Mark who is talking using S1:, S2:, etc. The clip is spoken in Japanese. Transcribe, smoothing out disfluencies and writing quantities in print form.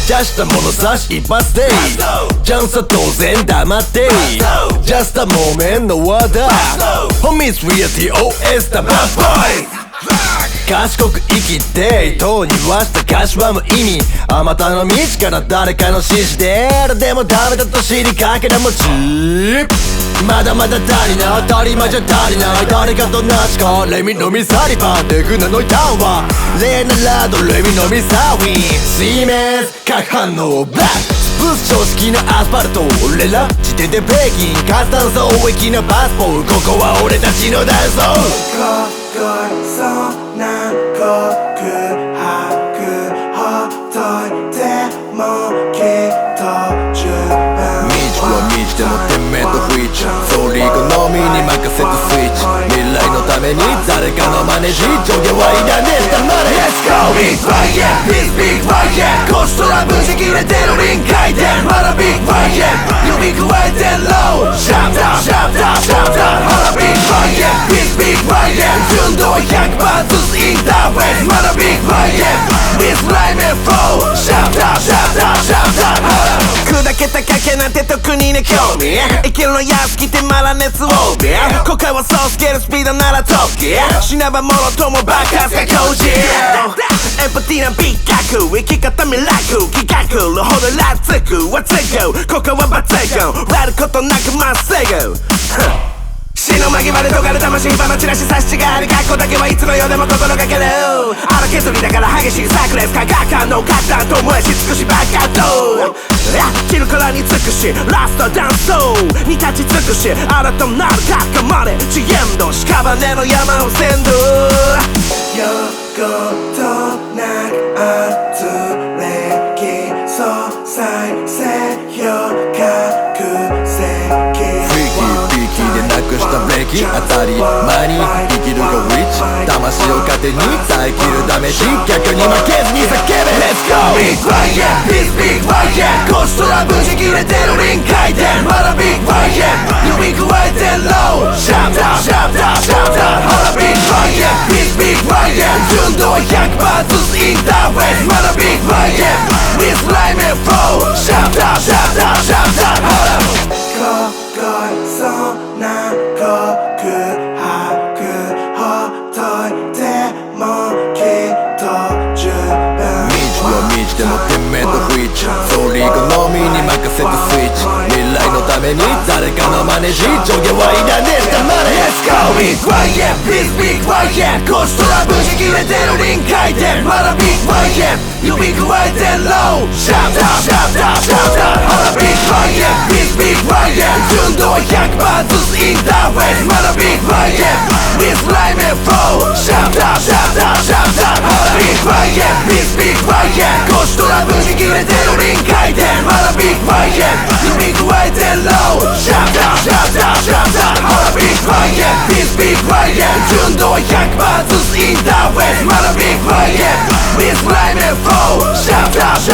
S1: Just a もの差し一発でチャンスは当然黙って Just a moment のワード Homies reality OS だ Bad boy 賢く生きてとにはした歌詞は無意味あまたの道から誰かの指示ででもダメだと知りかけた餅まだまだ足りない当たり前じゃ足りない誰かと同じかレミのミサリパンテクナのタワーレーナラードレミのミサウィンシーメンス核反応ブラックブース常識なアスファルト俺ら自転でブレーキン活断層域なパスポーここは俺たちのダンス
S2: 心そうな告白ほっといてもきっと十分
S1: 道は道でもてめえと不一致総理好みに任せてスイッチ未来のために誰かの真似し上下はいらねえ黙れ Let's go Big Fire Big Big Fire コストラブジ切れてる臨界点まだ Big Fire 指加えて Low シャッターシャッターシャッターまだ Big Fire Big Big Fire 純度は100%ずつインターフェースまだ Big Fire With Rhyme and Flow シャッターシャッターシャッター砕けた賭けなんて特にね興味生きるの安きてまだ熱を帯び後悔はそうスケールスピードならトッキー死なばもろとも爆発が工事エンパティな美学生き方未来気が来るほどラつくはつくここはバツゴ割ることなくまっすぐ死の間際で尖る魂火のチラシ差し違い格好だけはいつの世でも心がける荒削りだから激しい炸裂化学感のガッタンと燃えし尽くしバカと切るからに尽くしラストダンスに立ち尽くし新たなる高まれジエンド屍の山を全土横となくあつれきそう再生よ覚醒したブレーキ当たり前に生きるがウィッチ魂を糧に耐えきるダメージ逆に負けずに叫べ Let's go Big Fire Big Big Fire コストラブジ切れてる臨界点まだ Big Fire 指加えて Low シャッターシャッターシャッターまだ Big Fire Big Big Fire 純度は100%ずつインターフェースまだ Big Fire With Rhyme and Flow シャッターシャッターシャッターまだそうな告白ほっといてもきっと十分道は道でもてめえと不一致総理好みに任せてスイッチ未来のために誰かの真似し上下はいらねえ黙れ Let's go Big Fire Big Big Fire コストラブジ切れてる臨界点まだ Big Fire 指加えて Low シャッターシャッターシャッターまだ Big Fire Big Big Fire 純度は100%ずつインターフェースまだ Big Fire With Rhyme and Flow シャッターシャッターシャッターまだ Big Fire Big Big Fire コストラブジ切れてる臨界点まだ Big Fire 指加えて Low シャッターシャッターシャッターまだ Big Fire Big Big Fire 純度は100%ずつインターフェースまだ Big Fire With Rhyme and Flow シャッター